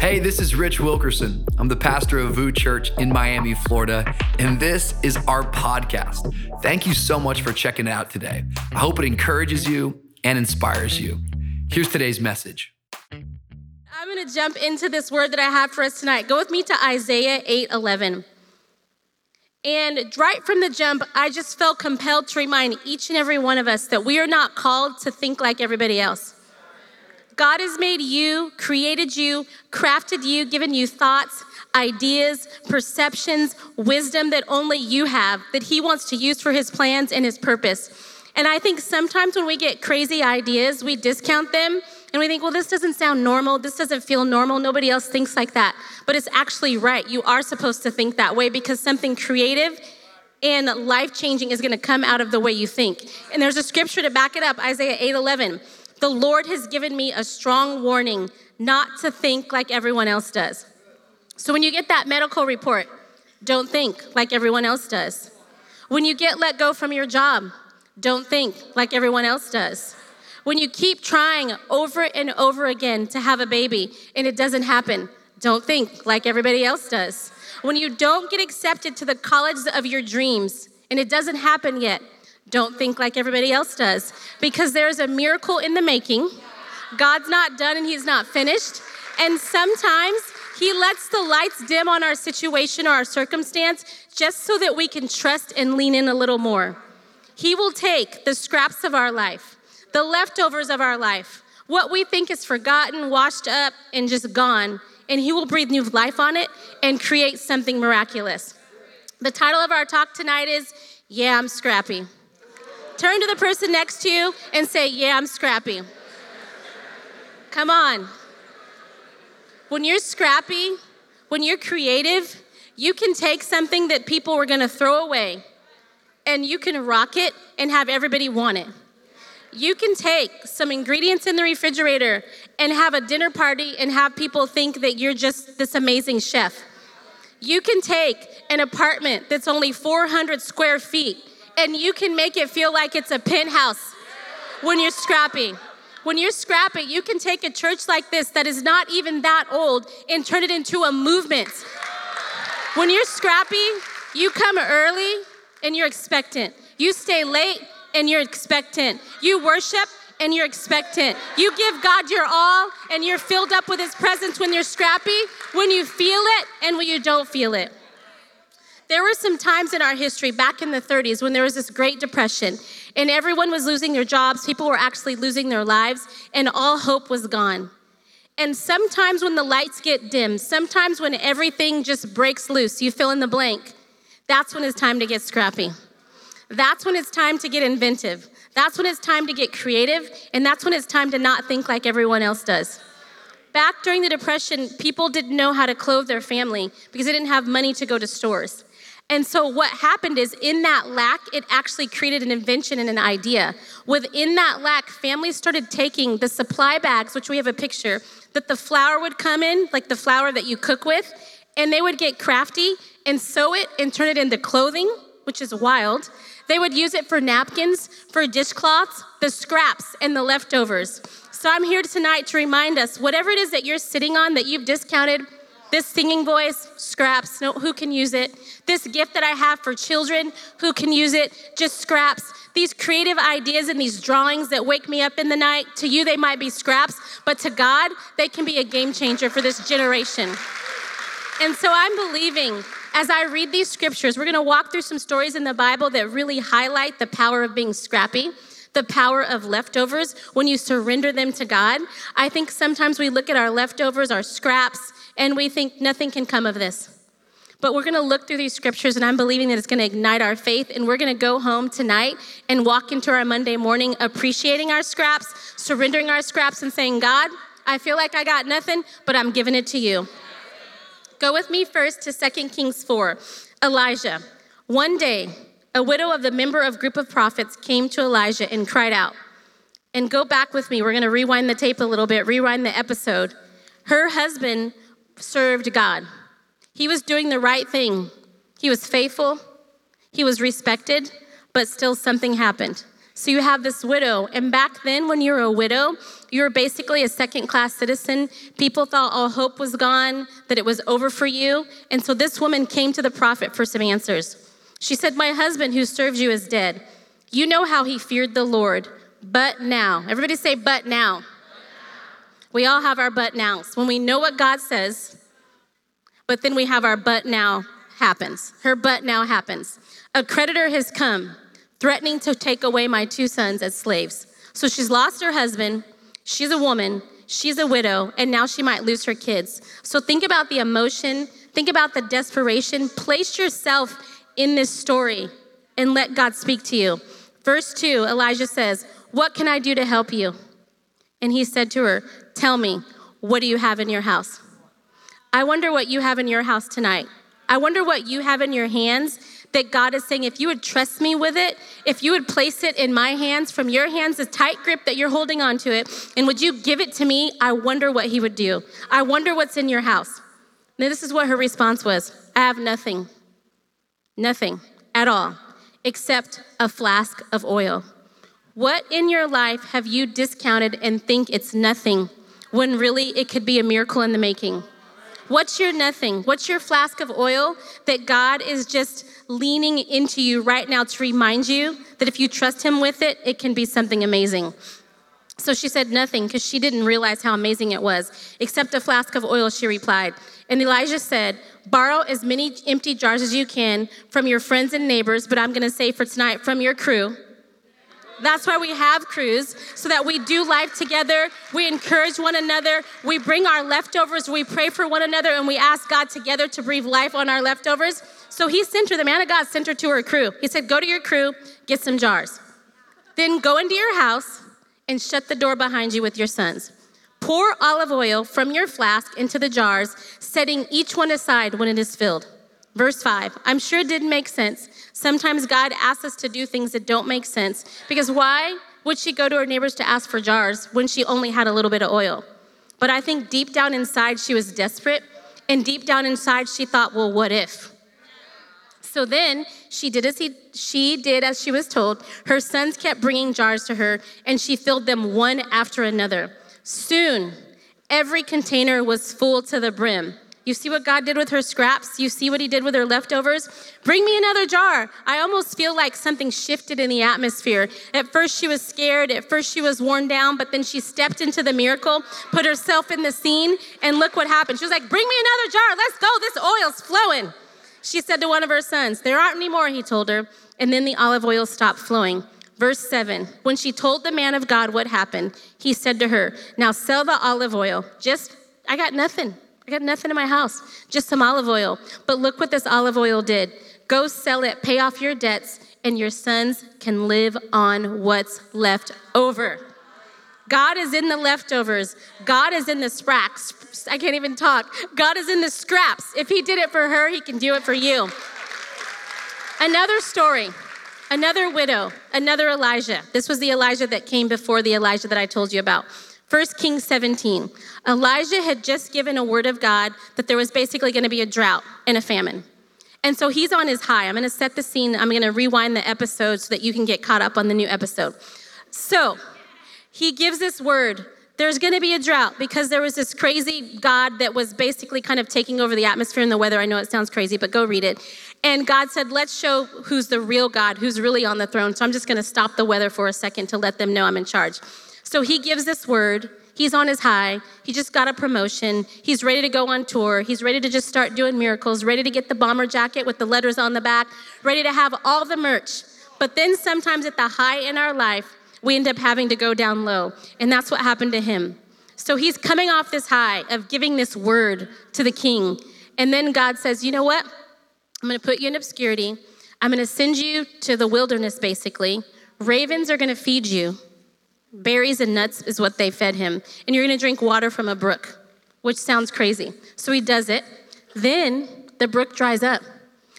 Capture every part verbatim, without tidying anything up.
Hey, this is Rich Wilkerson. I'm the pastor of V U Church in Miami, Florida, and this is our podcast. Thank you so much for checking it out today. I hope it encourages you and inspires you. Here's today's message. I'm going to jump into this word that I have for us tonight. Go with me to Isaiah eight eleven. And right from the jump, I just felt compelled to remind each and every one of us that we are not called to think like everybody else. God has made you, created you, crafted you, given you thoughts, ideas, perceptions, wisdom that only you have, that he wants to use for his plans and his purpose. And I think sometimes when we get crazy ideas, we discount them and we think, well, this doesn't sound normal. This doesn't feel normal. Nobody else thinks like that. But it's actually right. You are supposed to think that way because something creative and life-changing is going to come out of the way you think. And there's a scripture to back it up, Isaiah eight eleven. The Lord has given me a strong warning not to think like everyone else does. So when you get that medical report, don't think like everyone else does. When you get let go from your job, don't think like everyone else does. When you keep trying over and over again to have a baby and it doesn't happen, don't think like everybody else does. When you don't get accepted to the college of your dreams and it doesn't happen yet, don't think like everybody else does, because there's a miracle in the making. God's not done and he's not finished. And sometimes he lets the lights dim on our situation or our circumstance just so that we can trust and lean in a little more. He will take the scraps of our life, the leftovers of our life, what we think is forgotten, washed up, and just gone, and he will breathe new life on it and create something miraculous. The title of our talk tonight is, Yeah, I'm Scrappy. Turn to the person next to you and say, yeah, I'm scrappy. Come on. When you're scrappy, when you're creative, you can take something that people were gonna throw away and you can rock it and have everybody want it. You can take some ingredients in the refrigerator and have a dinner party and have people think that you're just this amazing chef. You can take an apartment that's only four hundred square feet and you can make it feel like it's a penthouse when you're scrappy. When you're scrappy, you can take a church like this that is not even that old and turn it into a movement. When you're scrappy, you come early and you're expectant. You stay late and you're expectant. You worship and you're expectant. You give God your all and you're filled up with his presence when you're scrappy, when you feel it and when you don't feel it. There were some times in our history back in the thirties when there was this Great Depression and everyone was losing their jobs, people were actually losing their lives, and all hope was gone. And sometimes when the lights get dim, sometimes when everything just breaks loose, you fill in the blank, that's when it's time to get scrappy. That's when it's time to get inventive. That's when it's time to get creative, and that's when it's time to not think like everyone else does. Back during the Depression, people didn't know how to clothe their family because they didn't have money to go to stores. And so what happened is in that lack, it actually created an invention and an idea. Within that lack, families started taking the supply bags, which we have a picture, that the flour would come in, like the flour that you cook with, and they would get crafty and sew it and turn it into clothing, which is wild. They would use it for napkins, for dishcloths, the scraps, and the leftovers. So I'm here tonight to remind us, whatever it is that you're sitting on that you've discounted, this singing voice, scraps, no, who can use it? This gift that I have for children, who can use it? Just scraps. These creative ideas and these drawings that wake me up in the night, to you they might be scraps, but to God, they can be a game changer for this generation. And so I'm believing, as I read these scriptures, we're gonna walk through some stories in the Bible that really highlight the power of being scrappy, the power of leftovers when you surrender them to God. I think sometimes we look at our leftovers, our scraps, and we think nothing can come of this. But we're gonna look through these scriptures and I'm believing that it's gonna ignite our faith, and we're gonna go home tonight and walk into our Monday morning appreciating our scraps, surrendering our scraps and saying, God, I feel like I got nothing, but I'm giving it to you. Go with me first to Second Kings four. Elijah. One day, a widow of the member of group of prophets came to Elijah and cried out. And go back with me. We're going to rewind the tape a little bit, rewind the episode. Her husband served God. He was doing the right thing. He was faithful. He was respected, but still something happened. So you have this widow. And back then, when you were a widow, you were basically a second-class citizen. People thought all hope was gone, that it was over for you. And so this woman came to the prophet for some answers. She said, my husband who served you is dead. You know how he feared the Lord, but now. Everybody say, but now. We all have our but nows. When we know what God says, but then we have our but now happens. Her but now happens. A creditor has come, threatening to take away my two sons as slaves. So she's lost her husband, she's a woman, she's a widow, and now she might lose her kids. So think about the emotion, think about the desperation. Place yourself in this story and let God speak to you. Verse two, Elijah says, what can I do to help you? And he said to her, tell me, what do you have in your house? I wonder what you have in your house tonight. I wonder what you have in your hands that God is saying, if you would trust me with it, if you would place it in my hands, from your hands, the tight grip that you're holding onto it, and would you give it to me, I wonder what he would do. I wonder what's in your house. Now, this is what her response was. I have nothing, nothing at all, except a flask of oil. What in your life have you discounted and think it's nothing when really it could be a miracle in the making? What's your nothing? What's your flask of oil that God is just leaning into you right now to remind you that if you trust him with it, it can be something amazing? So she said nothing because she didn't realize how amazing it was. Except a flask of oil, she replied. And Elijah said, borrow as many empty jars as you can from your friends and neighbors, but I'm going to say for tonight, from your crew. That's why we have crews, so that we do life together. We encourage one another. We bring our leftovers. We pray for one another, and we ask God together to breathe life on our leftovers. So he sent her, the man of God sent her to her crew. He said, go to your crew, get some jars. Then go into your house and shut the door behind you with your sons. Pour olive oil from your flask into the jars, setting each one aside when it is filled. Verse five, I'm sure it didn't make sense. Sometimes God asks us to do things that don't make sense, because why would she go to her neighbors to ask for jars when she only had a little bit of oil? But I think deep down inside she was desperate, and deep down inside she thought, well, what if? So then she did as he, she did as she was told. Her sons kept bringing jars to her, and she filled them one after another. Soon, every container was full to the brim. You see what God did with her scraps? You see what he did with her leftovers? Bring me another jar. I almost feel like something shifted in the atmosphere. At first she was scared. At first she was worn down, but then she stepped into the miracle, put herself in the scene, and look what happened. She was like, bring me another jar. Let's go. This oil's flowing. She said to one of her sons, there aren't any more, he told her. And then the olive oil stopped flowing. Verse seven, when she told the man of God what happened, he said to her, now sell the olive oil. Just, I got nothing. I got nothing in my house, just some olive oil. But look what this olive oil did. Go sell it, pay off your debts, and your sons can live on what's left over. God is in the leftovers. God is in the scraps. I can't even talk. God is in the scraps. If he did it for her, he can do it for you. Another story, another widow, another Elijah. This was the Elijah that came before the Elijah that I told you about. First Kings seventeen, Elijah had just given a word of God that there was basically going to be a drought and a famine. And so he's on his high. I'm going to set the scene. I'm going to rewind the episode so that you can get caught up on the new episode. So he gives this word. There's going to be a drought because there was this crazy God that was basically kind of taking over the atmosphere and the weather. I know it sounds crazy, but go read it. And God said, let's show who's the real God, who's really on the throne. So I'm just going to stop the weather for a second to let them know I'm in charge. So he gives this word. He's on his high. He just got a promotion. He's ready to go on tour. He's ready to just start doing miracles, ready to get the bomber jacket with the letters on the back, ready to have all the merch. But then sometimes at the high in our life, we end up having to go down low. And that's what happened to him. So he's coming off this high of giving this word to the king. And then God says, you know what? I'm going to put you in obscurity. I'm going to send you to the wilderness, basically. Ravens are going to feed you. Berries and nuts is what they fed him. And you're going to drink water from a brook, which sounds crazy. So he does it. Then the brook dries up.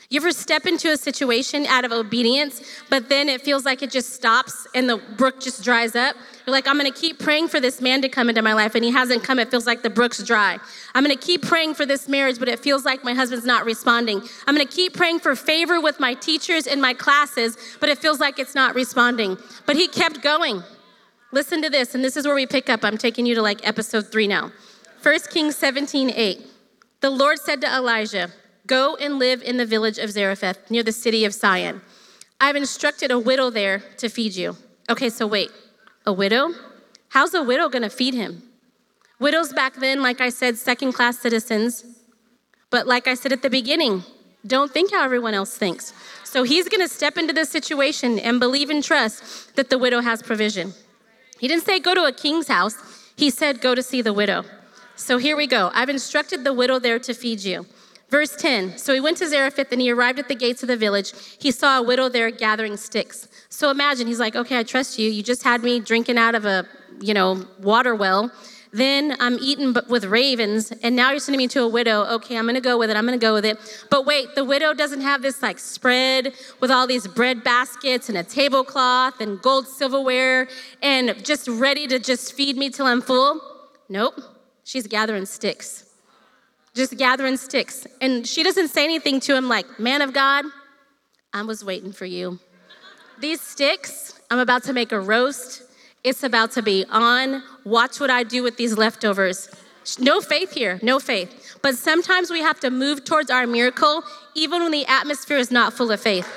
You ever step into a situation out of obedience, but then it feels like it just stops and the brook just dries up? You're like, I'm gonna keep praying for this man to come into my life, and he hasn't come. It feels like the brook's dry. I'm gonna keep praying for this marriage, but it feels like my husband's not responding. I'm gonna keep praying for favor with my teachers in my classes, but it feels like it's not responding. But he kept going. Listen to this, and this is where we pick up. I'm taking you to like episode three now. First Kings seventeen eight. The Lord said to Elijah, go and live in the village of Zarephath near the city of Sion. I've instructed a widow there to feed you. Okay, so wait, a widow? How's a widow gonna feed him? Widows back then, like I said, second-class citizens. But like I said at the beginning, don't think how everyone else thinks. So he's gonna step into this situation and believe and trust that the widow has provision. He didn't say go to a king's house. He said go to see the widow. So here we go. I've instructed the widow there to feed you. Verse ten, so he went to Zarephath and he arrived at the gates of the village. He saw a widow there gathering sticks. So imagine, he's like, okay, I trust you. You just had me drinking out of a, you know, water well. Then I'm eating with ravens, and now you're sending me to a widow. Okay, I'm gonna go with it, I'm gonna go with it. But wait, the widow doesn't have this like spread with all these bread baskets and a tablecloth and gold silverware and just ready to just feed me till I'm full. Nope, she's gathering sticks. Just gathering sticks. And she doesn't say anything to him like, man of God, I was waiting for you. These sticks, I'm about to make a roast. It's about to be on. Watch what I do with these leftovers. No faith here, no faith. But sometimes we have to move towards our miracle even when the atmosphere is not full of faith.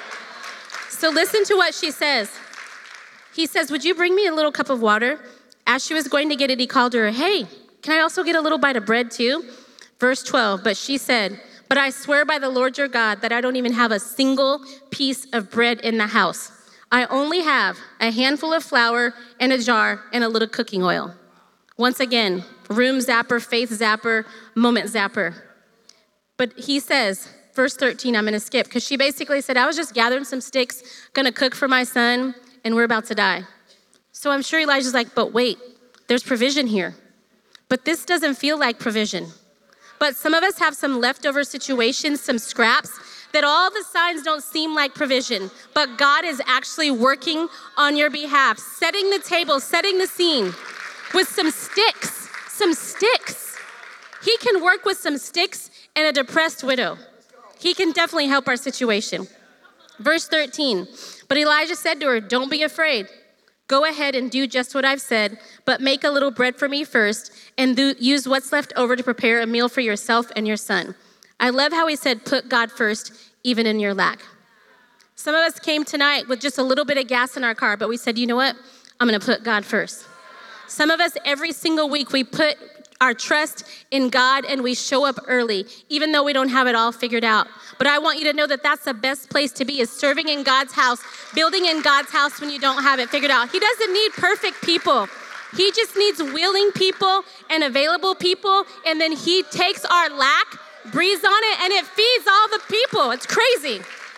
So listen to what she says. He says, would you bring me a little cup of water? As she was going to get it, he called her, hey, can I also get a little bite of bread too? Verse twelve, but she said, but I swear by the Lord your God that I don't even have a single piece of bread in the house. I only have a handful of flour and a jar and a little cooking oil. Once again, room zapper, faith zapper, moment zapper. But he says, verse thirteen, I'm gonna skip, because she basically said, I was just gathering some sticks, gonna cook for my son, and we're about to die. So I'm sure Elijah's like, but wait, there's provision here. But this doesn't feel like provision. But some of us have some leftover situations, some scraps, that all the signs don't seem like provision, but God is actually working on your behalf, setting the table, setting the scene with some sticks, some sticks. He can work with some sticks and a depressed widow. He can definitely help our situation. Verse thirteen, but Elijah said to her, don't be afraid. Go ahead and do just what I've said, but make a little bread for me first and do, use what's left over to prepare a meal for yourself and your son. I love how he said, put God first, even in your lack. Some of us came tonight with just a little bit of gas in our car, but we said, you know what? I'm gonna put God first. Some of us, every single week, we put our trust in God and we show up early, even though we don't have it all figured out. But I want you to know that that's the best place to be, is serving in God's house, building in God's house when you don't have it figured out. He doesn't need perfect people. He just needs willing people and available people, and then he takes our lack, breathes on it, and it feeds all the people. It's crazy.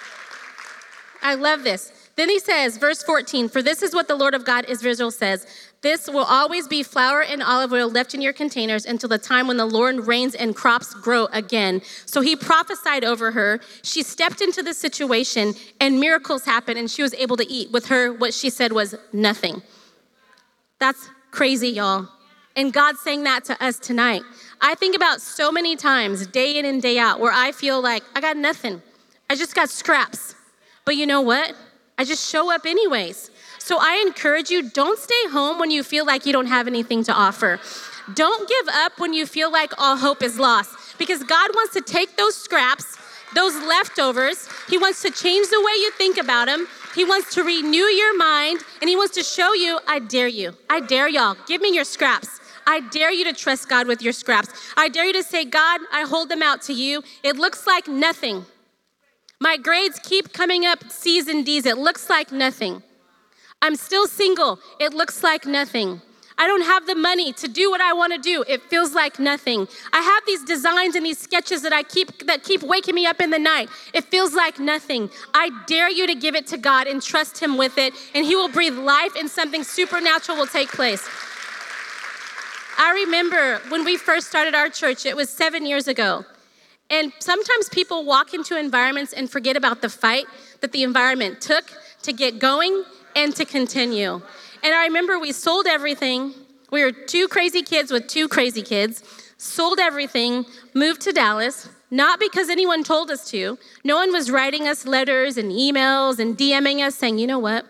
I love this. Then he says, verse fourteen, for this is what the Lord of God Israel says, this will always be flour and olive oil left in your containers until the time when the Lord rains and crops grow again. So he prophesied over her. She stepped into the situation and miracles happened and she was able to eat. With her, what she said was nothing. That's crazy, y'all. And God's saying that to us tonight. I think about so many times, day in and day out, where I feel like I got nothing. I just got scraps. But you know what? I just show up anyways. So I encourage you, don't stay home when you feel like you don't have anything to offer. Don't give up when you feel like all hope is lost, because God wants to take those scraps, those leftovers. He wants to change the way you think about him. He wants to renew your mind, and he wants to show you, I dare you. I dare y'all. Give me your scraps. I dare you to trust God with your scraps. I dare you to say, God, I hold them out to you. It looks like nothing. My grades keep coming up C's and D's. It looks like nothing. I'm still single. It looks like nothing. I don't have the money to do what I want to do. It feels like nothing. I have these designs and these sketches that I keep that keep waking me up in the night. It feels like nothing. I dare you to give it to God and trust him with it, and he will breathe life and something supernatural will take place. I remember when we first started our church, it was seven years ago. And sometimes people walk into environments and forget about the fight that the environment took to get going and to continue. And I remember we sold everything. We were two crazy kids with two crazy kids, sold everything, moved to Dallas, not because anyone told us to. No one was writing us letters and emails and DMing us saying, you know what?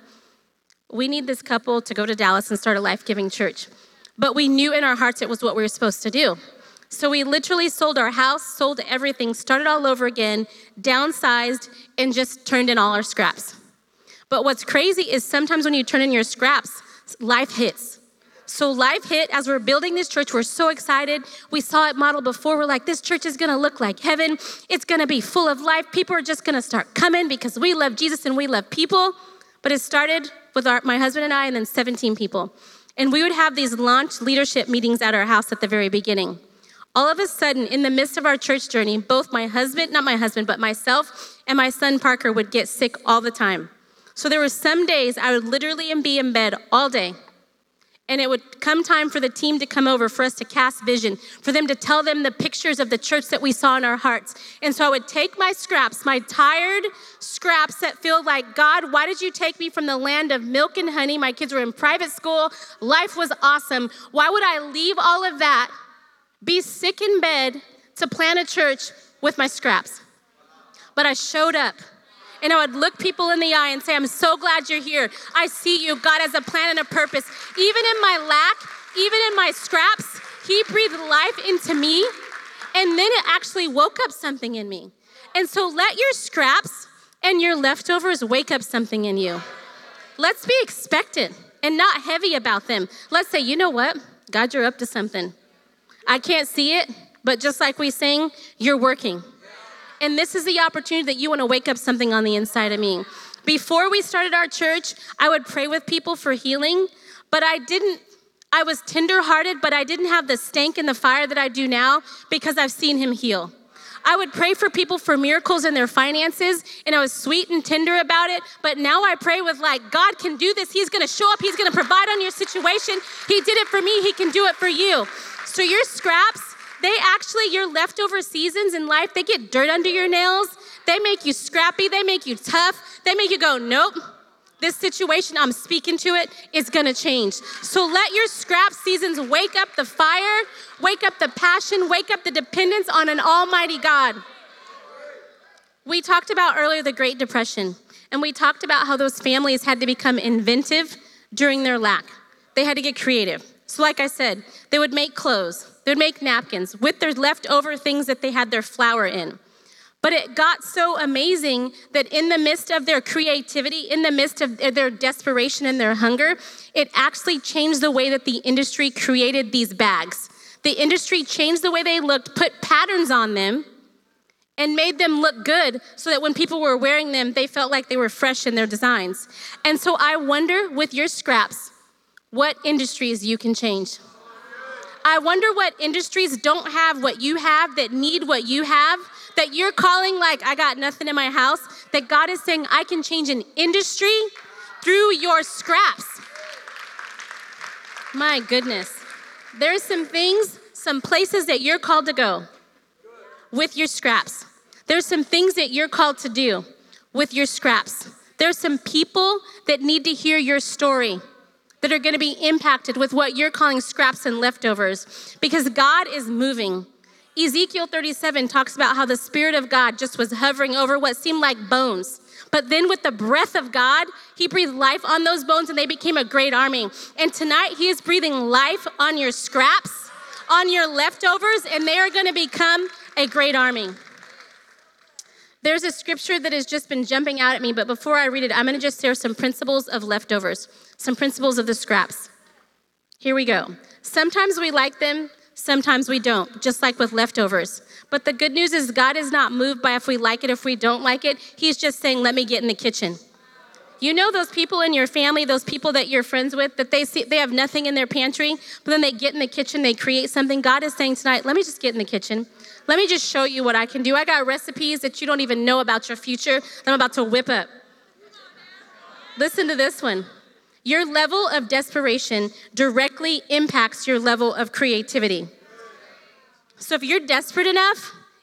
We need this couple to go to Dallas and start a life-giving church. But we knew in our hearts it was what we were supposed to do. So we literally sold our house, sold everything, started all over again, downsized, and just turned in all our scraps. But what's crazy is sometimes when you turn in your scraps, life hits. So life hit as we're building this church. We're so excited. We saw it modeled before. We're like, this church is going to look like heaven. It's going to be full of life. People are just going to start coming because we love Jesus and we love people. But it started with our, my husband and I and then seventeen people. And we would have these launch leadership meetings at our house at the very beginning. All of a sudden, in the midst of our church journey, both my husband, not my husband, but myself and my son Parker would get sick all the time. So there were some days I would literally be in bed all day. And it would come time for the team to come over for us to cast vision, for them to tell them the pictures of the church that we saw in our hearts. And so I would take my scraps, my tired scraps that feel like, God, why did you take me from the land of milk and honey? My kids were in private school. Life was awesome. Why would I leave all of that, be sick in bed to plant a church with my scraps? But I showed up. And I would look people in the eye and say, I'm so glad you're here. I see you. God has a plan and a purpose. Even in my lack, even in my scraps, he breathed life into me. And then it actually woke up something in me. And so let your scraps and your leftovers wake up something in you. Let's be expectant and not heavy about them. Let's say, you know what? God, you're up to something. I can't see it, but just like we sing, you're working. And this is the opportunity that you want to wake up something on the inside of me. Before we started our church, I would pray with people for healing, but I didn't, I was tenderhearted, but I didn't have the stank and the fire that I do now because I've seen him heal. I would pray for people for miracles in their finances, and I was sweet and tender about it, but now I pray with like, God can do this. He's going to show up. He's going to provide on your situation. He did it for me. He can do it for you. So your scraps, they actually, your leftover seasons in life, they get dirt under your nails. They make you scrappy. They make you tough. They make you go, nope, this situation, I'm speaking to it, is going to change. So let your scrap seasons wake up the fire, wake up the passion, wake up the dependence on an almighty God. We talked about earlier the Great Depression, and we talked about how those families had to become inventive during their lack. They had to get creative. So like I said, they would make clothes. They would make napkins with their leftover things that they had their flour in. But it got so amazing that in the midst of their creativity, in the midst of their desperation and their hunger, it actually changed the way that the industry created these bags. The industry changed the way they looked, put patterns on them, and made them look good so that when people were wearing them, they felt like they were fresh in their designs. And so I wonder, with your scraps, what industries you can change. I wonder what industries don't have what you have, that need what you have, that you're calling like, I got nothing in my house, that God is saying, I can change an industry through your scraps. My goodness. There's some things, some places that you're called to go with your scraps. There's some things that you're called to do with your scraps. There's some people that need to hear your story, that are going to be impacted with what you're calling scraps and leftovers, because God is moving. Ezekiel thirty-seven talks about how the Spirit of God just was hovering over what seemed like bones. But then with the breath of God, he breathed life on those bones and they became a great army. And tonight he is breathing life on your scraps, on your leftovers, and they are going to become a great army. There's a scripture that has just been jumping out at me, but before I read it, I'm going to just share some principles of leftovers, some principles of the scraps. Here we go. Sometimes we like them, sometimes we don't, just like with leftovers. But the good news is God is not moved by if we like it, if we don't like it. He's just saying, let me get in the kitchen. You know those people in your family, those people that you're friends with, that they see they have nothing in their pantry, but then they get in the kitchen, they create something. God is saying tonight, let me just get in the kitchen. Let me just show you what I can do. I got recipes that you don't even know about your future that I'm about to whip up. Listen to this one. Your level of desperation directly impacts your level of creativity. So if you're desperate enough,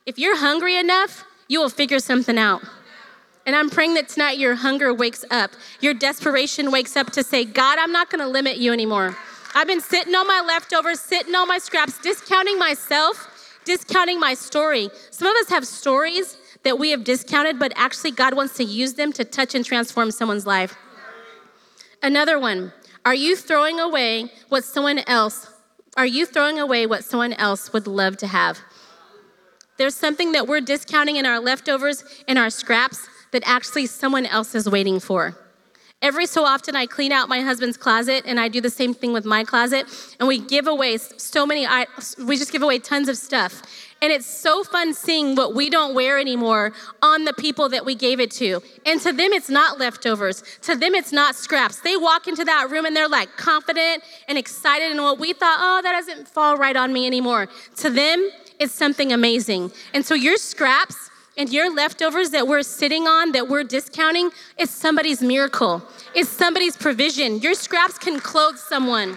if you're hungry enough, you will figure something out. And I'm praying that tonight your hunger wakes up. Your desperation wakes up to say, God, I'm not gonna limit you anymore. I've been sitting on my leftovers, sitting on my scraps, discounting myself, discounting my story. Some of us have stories that we have discounted, but actually God wants to use them to touch and transform someone's life. Another one, are you throwing away what someone else, are you throwing away what someone else would love to have? There's something that we're discounting in our leftovers, in our scraps, that actually someone else is waiting for. Every so often I clean out my husband's closet, and I do the same thing with my closet, and we give away so many, we just give away tons of stuff. And it's so fun seeing what we don't wear anymore on the people that we gave it to. And to them, it's not leftovers. To them, it's not scraps. They walk into that room and they're like confident and excited, and what we thought, oh, that doesn't fall right on me anymore. To them, it's something amazing. And so your scraps and your leftovers that we're sitting on, that we're discounting, it's somebody's miracle. It's somebody's provision. Your scraps can clothe someone.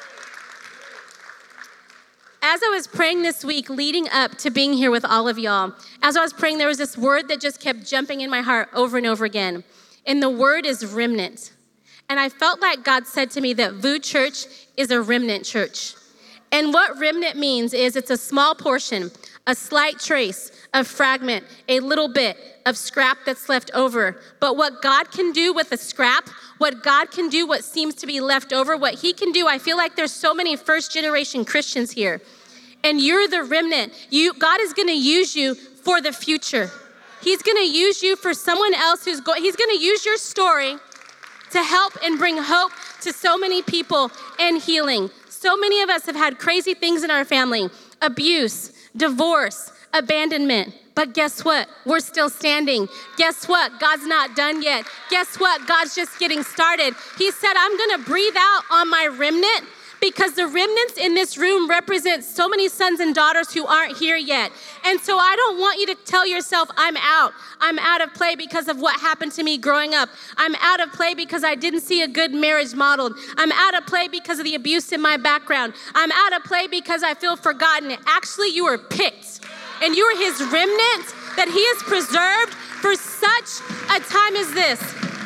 As I was praying this week, leading up to being here with all of y'all, as I was praying, there was this word that just kept jumping in my heart over and over again. And the word is remnant. And I felt like God said to me that V U Church is a remnant church. And what remnant means is it's a small portion, a slight trace, a fragment, a little bit of scrap that's left over. But what God can do with a scrap, what God can do, what seems to be left over, what he can do, I feel like there's so many first generation Christians here. And you're the remnant. You, God is gonna use you for the future. He's gonna use you for someone else who's going, he's gonna use your story to help and bring hope to so many people and healing. So many of us have had crazy things in our family, abuse, divorce, abandonment. But guess what? We're still standing. Guess what? God's not done yet. Guess what? God's just getting started. He said, I'm gonna breathe out on my remnant, because the remnants in this room represent so many sons and daughters who aren't here yet. And so I don't want you to tell yourself, I'm out. I'm out of play because of what happened to me growing up. I'm out of play because I didn't see a good marriage modeled. I'm out of play because of the abuse in my background. I'm out of play because I feel forgotten. Actually, you were picked. And you are his remnant that he has preserved for such a time as this.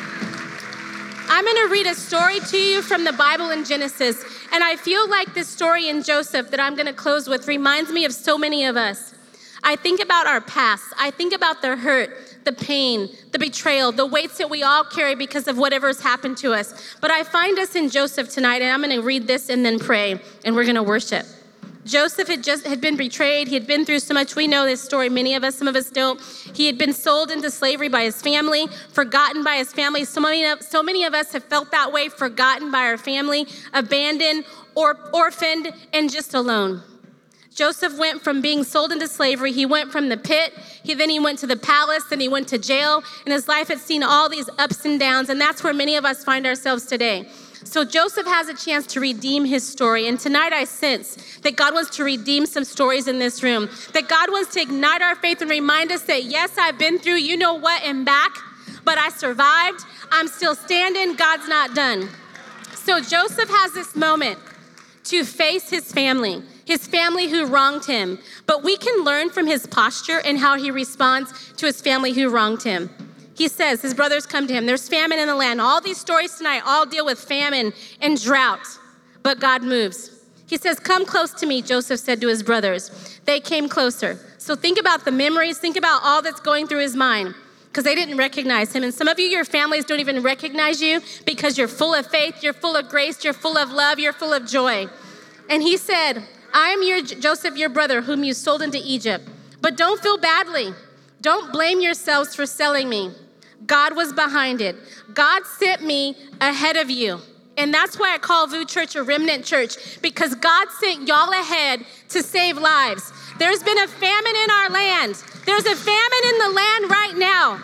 I'm gonna read a story to you from the Bible in Genesis. And I feel like this story in Joseph that I'm gonna close with reminds me of so many of us. I think about our past. I think about the hurt, the pain, the betrayal, the weights that we all carry because of whatever's happened to us. But I find us in Joseph tonight, and I'm gonna read this and then pray, and we're gonna worship. Joseph had just had been betrayed. He had been through so much. We know this story. Many of us, some of us don't. He had been sold into slavery by his family, forgotten by his family. So many of, so many of us have felt that way, forgotten by our family, abandoned or orphaned and just alone. Joseph went from being sold into slavery. He went from the pit. He then he went to the palace. Then he went to jail. And his life had seen all these ups and downs. And that's where many of us find ourselves today. So Joseph has a chance to redeem his story. And tonight I sense that God wants to redeem some stories in this room. That God wants to ignite our faith and remind us that, yes, I've been through you know what and back, but I survived. I'm still standing. God's not done. So Joseph has this moment to face his family, his family who wronged him. But we can learn from his posture and how he responds to his family who wronged him. He says, his brothers come to him. There's famine in the land. All these stories tonight all deal with famine and drought, but God moves. He says, come close to me, Joseph said to his brothers. They came closer. So think about the memories. Think about all that's going through his mind, because they didn't recognize him. And some of you, your families don't even recognize you because you're full of faith, you're full of grace, you're full of love, you're full of joy. And he said, I am your Joseph, your brother, whom you sold into Egypt. But don't feel badly. Don't blame yourselves for selling me. God was behind it. God sent me ahead of you. And that's why I call V U Church a remnant church, because God sent y'all ahead to save lives. There's been a famine in our land. There's a famine in the land right now.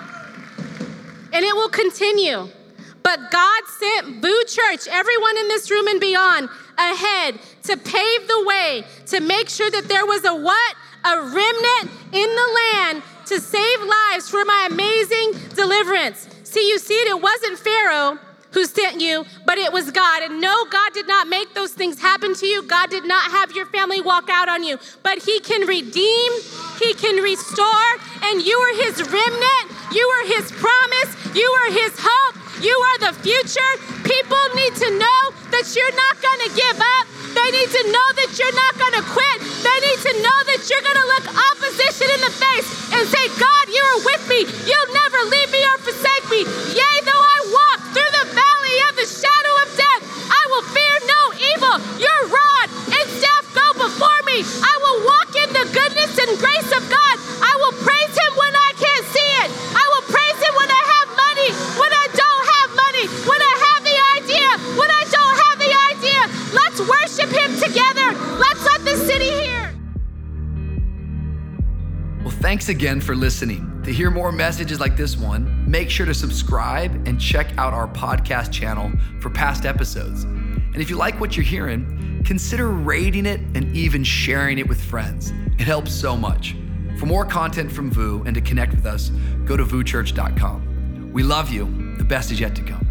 And it will continue. But God sent V U Church, everyone in this room and beyond, ahead to pave the way, to make sure that there was a what? A remnant in the land to save lives for my amazing deliverance. See, you see it, it wasn't Pharaoh who sent you, but it was God. And no, God did not make those things happen to you. God did not have your family walk out on you, but he can redeem He can restore, and you are his remnant. You are his promise. You are his hope. You are the future. People need to know that you're not going to give up. They need to know that you're not going to quit. They need to know that you're going to look opposition in the face and say, God, you are with me. You'll never leave me or forsake me. Yea, though I walk through the valley of the shadow of death, I will fear no evil. Your rod and staff go before me. I will walk in the goodness and grace of God. I will praise him when I can't see it. I will praise him when I have money, when I don't have money, when I have the idea, when I don't have the idea. Let's worship him together. Let's let the city hear. Well, thanks again for listening. To hear more messages like this one, make sure to subscribe and check out our podcast channel for past episodes. And if you like what you're hearing, consider rating it and even sharing it with friends. It helps so much. For more content from V U and to connect with us, go to vue church dot com. We love you. The best is yet to come.